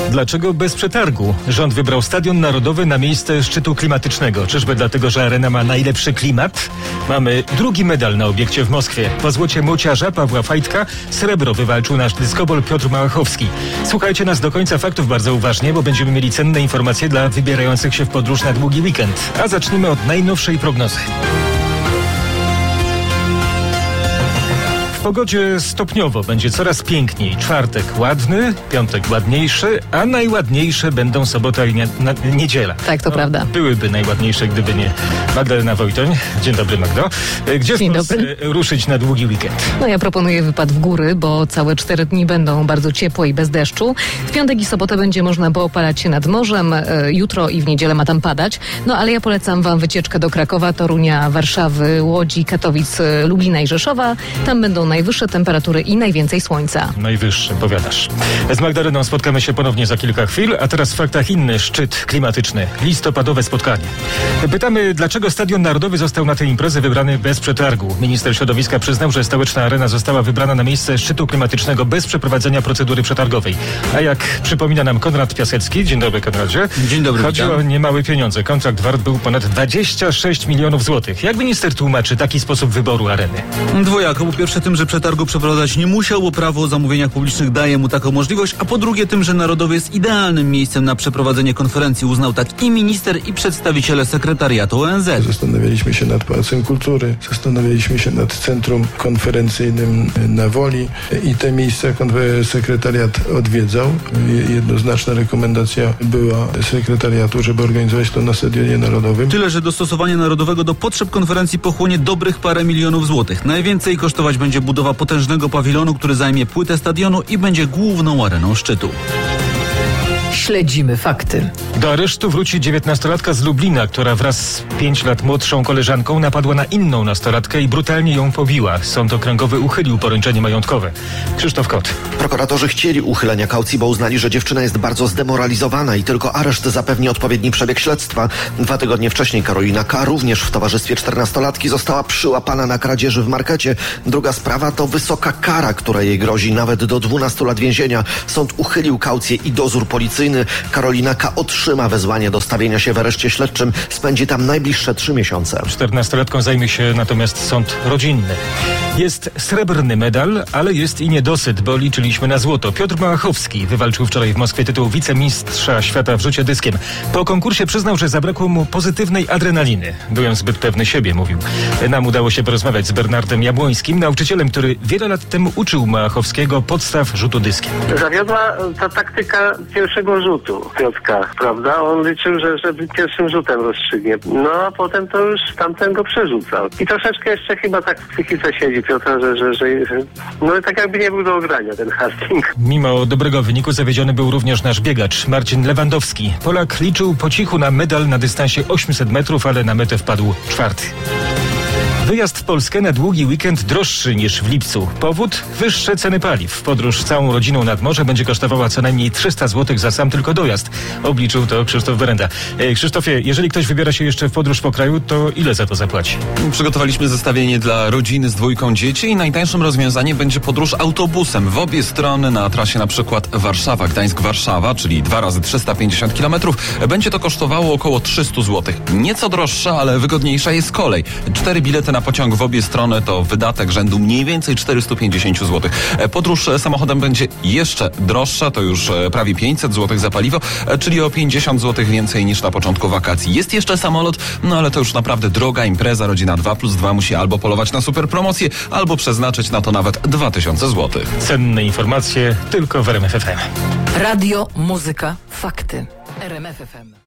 Dlaczego bez przetargu? Rząd wybrał Stadion Narodowy na miejsce szczytu klimatycznego. Czyżby dlatego, że arena ma najlepszy klimat? Mamy drugi medal na obiekcie w Moskwie. Po złocie młociarza Pawła Fajtka srebro wywalczył nasz dyskobol Piotr Małachowski. Słuchajcie nas do końca faktów bardzo uważnie, bo będziemy mieli cenne informacje dla wybierających się w podróż na długi weekend. A zacznijmy od najnowszej prognozy. W pogodzie stopniowo będzie coraz piękniej. Czwartek ładny, piątek ładniejszy, a najładniejsze będą sobota i niedziela. Tak, to prawda. Byłyby najładniejsze, gdyby nie Magdalena Wojtoń. Dzień dobry, Magdo. Gdzie w Polsce ruszyć na długi weekend? No ja proponuję wypad w góry, bo całe 4 dni będą bardzo ciepłe i bez deszczu. W piątek i sobotę będzie można poopalać się nad morzem. Jutro i w niedzielę ma tam padać. No ale ja polecam wam wycieczkę do Krakowa, Torunia, Warszawy, Łodzi, Katowic, Lublina i Rzeszowa. Tam będą najwyższe temperatury i najwięcej słońca. Najwyższe, powiadasz. Z Magdaleną spotkamy się ponownie za kilka chwil, a teraz w faktach inny szczyt klimatyczny. Listopadowe spotkanie. Pytamy, dlaczego Stadion Narodowy został na tę imprezę wybrany bez przetargu. Minister środowiska przyznał, że stołeczna arena została wybrana na miejsce szczytu klimatycznego bez przeprowadzenia procedury przetargowej. A jak przypomina nam Konrad Piasecki, dzień dobry Konradzie. Dzień dobry. Chodzi o niemałe pieniądze. Kontrakt wart był ponad 26 milionów złotych. Jak minister tłumaczy taki sposób wyboru areny? Dwojako. Po pierwsze tym, że przetargu przeprowadzać nie musiał, bo prawo o zamówieniach publicznych daje mu taką możliwość, a po drugie tym, że Narodowy jest idealnym miejscem na przeprowadzenie konferencji. Uznał tak i minister, i przedstawiciele sekretariatu ONZ. Zastanawialiśmy się nad Pałacem Kultury, zastanawialiśmy się nad Centrum Konferencyjnym na Woli i te miejsca sekretariat odwiedzał. Jednoznaczna rekomendacja była sekretariatu, żeby organizować to na Stadionie Narodowym. Tyle, że dostosowanie Narodowego do potrzeb konferencji pochłonie dobrych parę milionów złotych. Najwięcej kosztować będzie budowa potężnego pawilonu, który zajmie płytę stadionu i będzie główną areną szczytu. Śledzimy fakty. Do aresztu wróci 19-latka z Lublina, która wraz z 5 lat młodszą koleżanką napadła na inną nastolatkę i brutalnie ją pobiła. Sąd okręgowy uchylił poręczenie majątkowe. Krzysztof Kot. Prokuratorzy chcieli uchylenia kaucji, bo uznali, że dziewczyna jest bardzo zdemoralizowana i tylko areszt zapewni odpowiedni przebieg śledztwa. 2 tygodnie wcześniej Karolina K., również w towarzystwie 14-latki, została przyłapana na kradzieży w markecie. Druga sprawa to wysoka kara, która jej grozi, nawet do 12 lat więzienia. Sąd uchylił kaucję i dozór policyjny. Karolina K. otrzyma wezwanie do stawienia się w areszcie śledczym. Spędzi tam najbliższe 3 miesiące. 14-latką zajmie się natomiast sąd rodzinny. Jest srebrny medal, ale jest i niedosyt, bo liczyliśmy na złoto. Piotr Małachowski wywalczył wczoraj w Moskwie tytuł wicemistrza świata w rzucie dyskiem. Po konkursie przyznał, że zabrakło mu pozytywnej adrenaliny. Byłem zbyt pewny siebie, mówił. Nam udało się porozmawiać z Bernardem Jabłońskim, nauczycielem, który wiele lat temu uczył Małachowskiego podstaw rzutu dyskiem. Zawiodła ta taktyka pierwszego rzutu Piotrka, prawda? On liczył, że pierwszym rzutem rozstrzygnie. No a potem to już tamten go przerzucał. I troszeczkę jeszcze chyba tak w psychice siedzi Piotra, że no tak jakby nie był do ogrania ten Hastings. Mimo dobrego wyniku zawiedziony był również nasz biegacz Marcin Lewandowski. Polak liczył po cichu na medal na dystansie 800 metrów, ale na metę wpadł 4. Wyjazd w Polskę na długi weekend droższy niż w lipcu. Powód? Wyższe ceny paliw. Podróż całą rodziną nad morze będzie kosztowała co najmniej 300 zł za sam tylko dojazd. Obliczył to Krzysztof Berenda. Krzysztofie, jeżeli ktoś wybiera się jeszcze w podróż po kraju, to ile za to zapłaci? Przygotowaliśmy zestawienie dla rodziny z 2 dzieci i najtańszym rozwiązaniem będzie podróż autobusem w obie strony na trasie na przykład Warszawa, Gdańsk-Warszawa, czyli 2 razy 350 km. Będzie to kosztowało około 300 zł. Nieco droższa, ale wygodniejsza jest kolej. 4 bilety na pociąg w obie strony to wydatek rzędu mniej więcej 450 zł. Podróż samochodem będzie jeszcze droższa, to już prawie 500 zł za paliwo, czyli o 50 zł więcej niż na początku wakacji. Jest jeszcze samolot, no ale to już naprawdę droga impreza. Rodzina 2+2 musi albo polować na super promocję, albo przeznaczyć na to nawet 2000 zł. Cenne informacje tylko w RMF FM. Radio, muzyka, fakty. RMF FM.